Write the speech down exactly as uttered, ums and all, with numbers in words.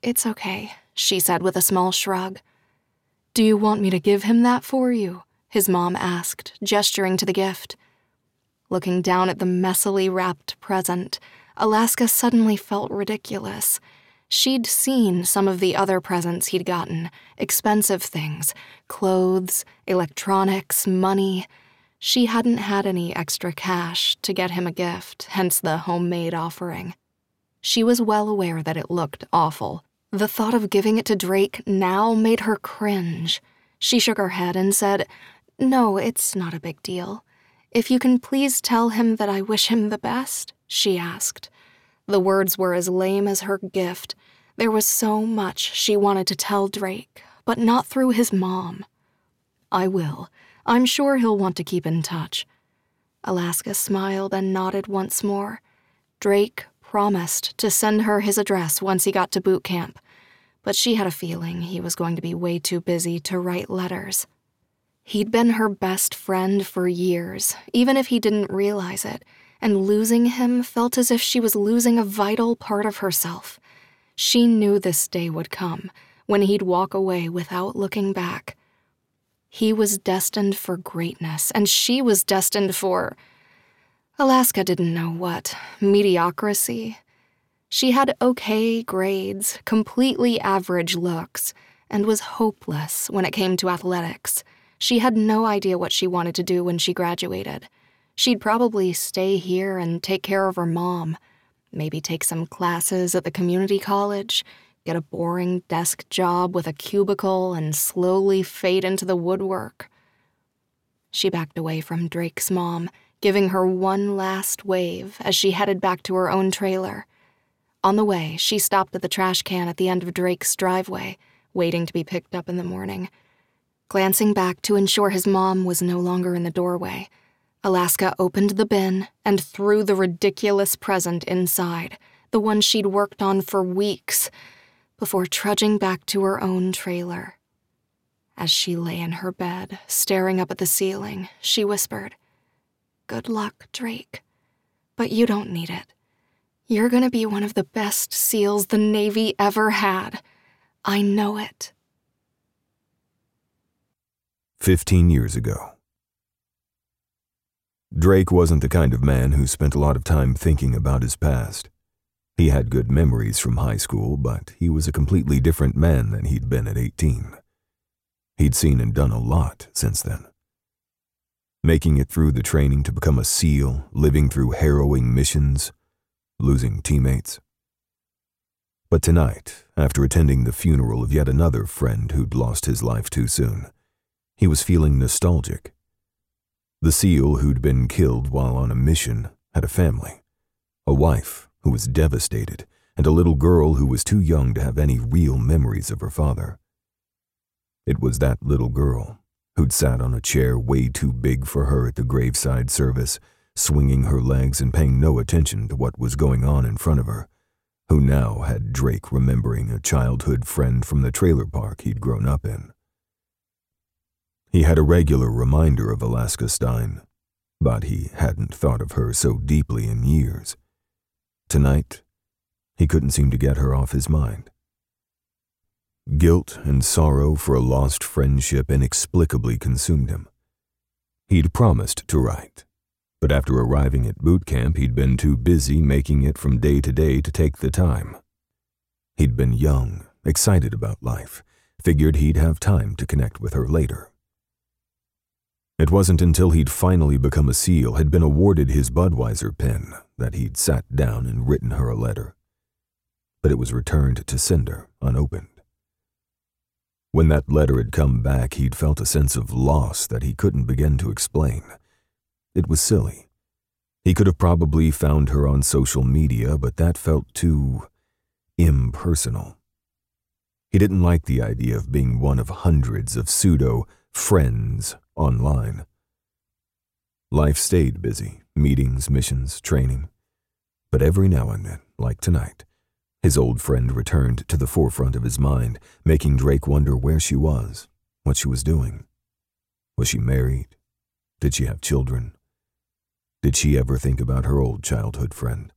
It's okay, she said with a small shrug. Do you want me to give him that for you? His mom asked, gesturing to the gift. Looking down at the messily wrapped present, Alaska suddenly felt ridiculous. She'd seen some of the other presents he'd gotten, expensive things, clothes, electronics, money. She hadn't had any extra cash to get him a gift, hence the homemade offering. She was well aware that it looked awful. The thought of giving it to Drake now made her cringe. She shook her head and said, "No, it's not a big deal. If you can please tell him that I wish him the best," she asked. The words were as lame as her gift. There was so much she wanted to tell Drake, but not through his mom. "I will. I'm sure he'll want to keep in touch." Alaska smiled and nodded once more. Drake promised to send her his address once he got to boot camp, but she had a feeling he was going to be way too busy to write letters. He'd been her best friend for years, even if he didn't realize it, and losing him felt as if she was losing a vital part of herself. She knew this day would come, when he'd walk away without looking back. He was destined for greatness, and she was destined for... Alaska didn't know what. Mediocrity? She had okay grades, completely average looks, and was hopeless when it came to athletics. She had no idea what she wanted to do when she graduated. She'd probably stay here and take care of her mom, maybe take some classes at the community college, get a boring desk job with a cubicle, and slowly fade into the woodwork. She backed away from Drake's mom, giving her one last wave as she headed back to her own trailer. On the way, she stopped at the trash can at the end of Drake's driveway, waiting to be picked up in the morning. Glancing back to ensure his mom was no longer in the doorway, Alaska opened the bin and threw the ridiculous present inside, the one she'd worked on for weeks, before trudging back to her own trailer. As she lay in her bed, staring up at the ceiling, she whispered, "Good luck, Drake. But you don't need it. You're gonna be one of the best SEALs the Navy ever had. I know it." Fifteen years ago. Drake wasn't the kind of man who spent a lot of time thinking about his past. He had good memories from high school, but he was a completely different man than he'd been at eighteen. He'd seen and done a lot since then. Making it through the training to become a SEAL, living through harrowing missions, losing teammates. But tonight, after attending the funeral of yet another friend who'd lost his life too soon, he was feeling nostalgic. The SEAL who'd been killed while on a mission had a family, a wife who was devastated, and a little girl who was too young to have any real memories of her father. It was that little girl who'd sat on a chair way too big for her at the graveside service, swinging her legs and paying no attention to what was going on in front of her, who now had Drake remembering a childhood friend from the trailer park he'd grown up in. He had a regular reminder of Alaska Stein, but he hadn't thought of her so deeply in years. Tonight, he couldn't seem to get her off his mind. Guilt and sorrow for a lost friendship inexplicably consumed him. He'd promised to write, but after arriving at boot camp, he'd been too busy making it from day to day to take the time. He'd been young, excited about life, figured he'd have time to connect with her later. It wasn't until he'd finally become a SEAL, had been awarded his Budweiser pen, that he'd sat down and written her a letter. But it was returned to sender, unopened. When that letter had come back, he'd felt a sense of loss that he couldn't begin to explain. It was silly. He could have probably found her on social media, but that felt too impersonal. He didn't like the idea of being one of hundreds of pseudo-friends online. Life stayed busy, meetings, missions, training. But every now and then, like tonight, his old friend returned to the forefront of his mind, making Drake wonder where she was, what she was doing. Was she married? Did she have children? Did she ever think about her old childhood friend?